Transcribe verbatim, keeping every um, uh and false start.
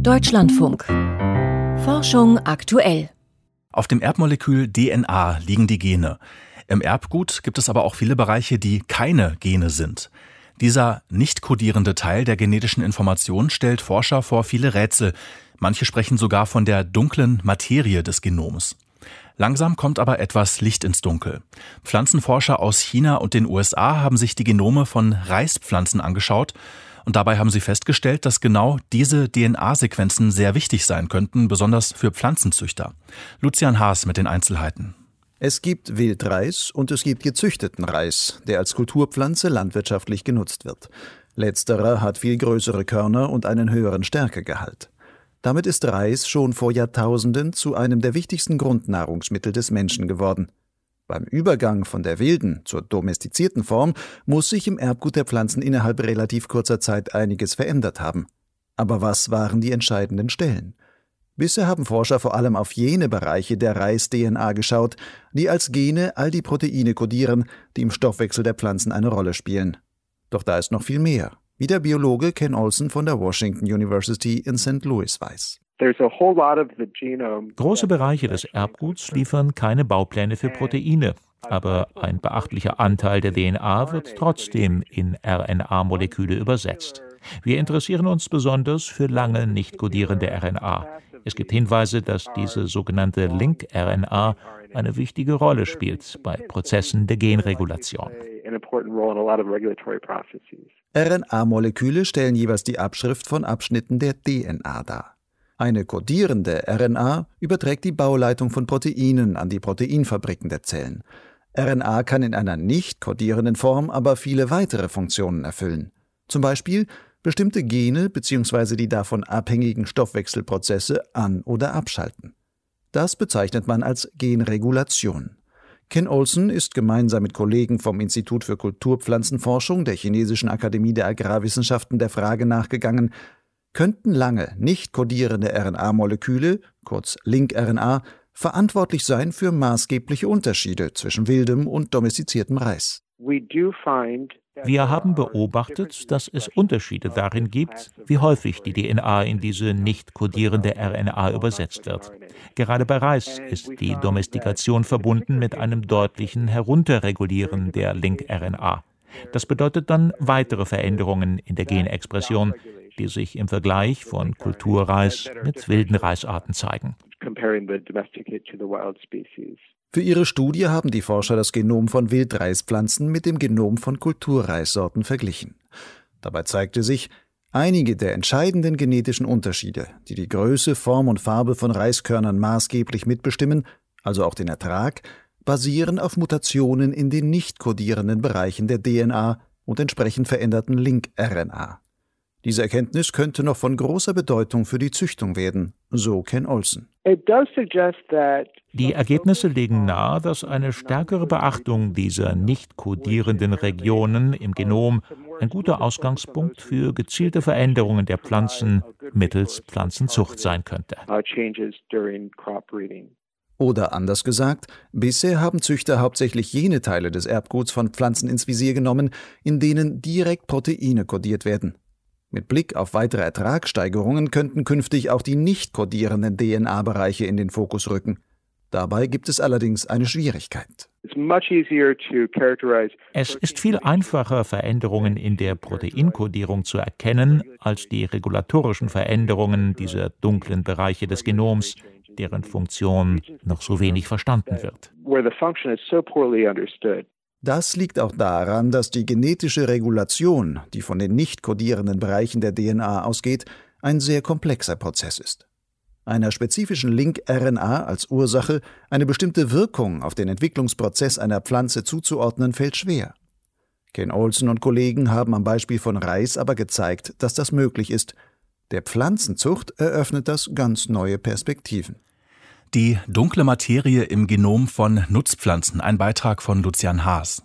Deutschlandfunk. Forschung aktuell. Auf dem Erbmolekül D N A liegen die Gene. Im Erbgut gibt es aber auch viele Bereiche, die keine Gene sind. Dieser nicht kodierende Teil der genetischen Information stellt Forscher vor viele Rätsel. Manche sprechen sogar von der dunklen Materie des Genoms. Langsam kommt aber etwas Licht ins Dunkel. Pflanzenforscher aus China und den U S A haben sich die Genome von Reispflanzen angeschaut. Und dabei haben sie festgestellt, dass genau diese D N A-Sequenzen sehr wichtig sein könnten, besonders für Pflanzenzüchter. Lucian Haas mit den Einzelheiten. Es gibt Wildreis und es gibt gezüchteten Reis, der als Kulturpflanze landwirtschaftlich genutzt wird. Letzterer hat viel größere Körner und einen höheren Stärkegehalt. Damit ist Reis schon vor Jahrtausenden zu einem der wichtigsten Grundnahrungsmittel des Menschen geworden. Beim Übergang von der wilden zur domestizierten Form muss sich im Erbgut der Pflanzen innerhalb relativ kurzer Zeit einiges verändert haben. Aber was waren die entscheidenden Stellen? Bisher haben Forscher vor allem auf jene Bereiche der Reis-D N A geschaut, die als Gene all die Proteine kodieren, die im Stoffwechsel der Pflanzen eine Rolle spielen. Doch da ist noch viel mehr, wie der Biologe Ken Olson von der Washington University in Sankt Louis weiß. Große Bereiche des Erbguts liefern keine Baupläne für Proteine, aber ein beachtlicher Anteil der D N A wird trotzdem in R N A-Moleküle übersetzt. Wir interessieren uns besonders für lange nicht kodierende R N A. Es gibt Hinweise, dass diese sogenannte Link-R N A eine wichtige Rolle spielt bei Prozessen der Genregulation. R N A-Moleküle stellen jeweils die Abschrift von Abschnitten der D N A dar. Eine kodierende R N A überträgt die Bauleitung von Proteinen an die Proteinfabriken der Zellen. R N A kann in einer nicht kodierenden Form aber viele weitere Funktionen erfüllen. Zum Beispiel bestimmte Gene bzw. die davon abhängigen Stoffwechselprozesse an- oder abschalten. Das bezeichnet man als Genregulation. Ken Olson ist gemeinsam mit Kollegen vom Institut für Kulturpflanzenforschung der Chinesischen Akademie der Agrarwissenschaften der Frage nachgegangen, könnten lange nicht kodierende R N A-Moleküle, kurz Link-R N A, verantwortlich sein für maßgebliche Unterschiede zwischen wildem und domestiziertem Reis. Wir haben beobachtet, dass es Unterschiede darin gibt, wie häufig die D N A in diese nicht kodierende R N A übersetzt wird. Gerade bei Reis ist die Domestikation verbunden mit einem deutlichen Herunterregulieren der Link-R N A. Das bedeutet dann weitere Veränderungen in der Genexpression, die sich im Vergleich von Kulturreis mit wilden Reisarten zeigen. Für ihre Studie haben die Forscher das Genom von Wildreispflanzen mit dem Genom von Kulturreissorten verglichen. Dabei zeigte sich, einige der entscheidenden genetischen Unterschiede, die die Größe, Form und Farbe von Reiskörnern maßgeblich mitbestimmen, also auch den Ertrag, basieren auf Mutationen in den nicht kodierenden Bereichen der D N A und entsprechend veränderten Link-R N A. Diese Erkenntnis könnte noch von großer Bedeutung für die Züchtung werden, so Ken Olson. Die Ergebnisse legen nahe, dass eine stärkere Beachtung dieser nicht kodierenden Regionen im Genom ein guter Ausgangspunkt für gezielte Veränderungen der Pflanzen mittels Pflanzenzucht sein könnte. Oder anders gesagt, bisher haben Züchter hauptsächlich jene Teile des Erbguts von Pflanzen ins Visier genommen, in denen direkt Proteine kodiert werden. Mit Blick auf weitere Ertragssteigerungen könnten künftig auch die nicht kodierenden D N A-Bereiche in den Fokus rücken. Dabei gibt es allerdings eine Schwierigkeit. Es ist viel einfacher, Veränderungen in der Proteinkodierung zu erkennen, als die regulatorischen Veränderungen dieser dunklen Bereiche des Genoms, deren Funktion noch so wenig verstanden wird. Das liegt auch daran, dass die genetische Regulation, die von den nicht kodierenden Bereichen der D N A ausgeht, ein sehr komplexer Prozess ist. Einer spezifischen Link-R N A als Ursache eine bestimmte Wirkung auf den Entwicklungsprozess einer Pflanze zuzuordnen, fällt schwer. Ken Olson und Kollegen haben am Beispiel von Reis aber gezeigt, dass das möglich ist. Der Pflanzenzucht eröffnet das ganz neue Perspektiven. Die dunkle Materie im Genom von Nutzpflanzen, ein Beitrag von Lucian Haas.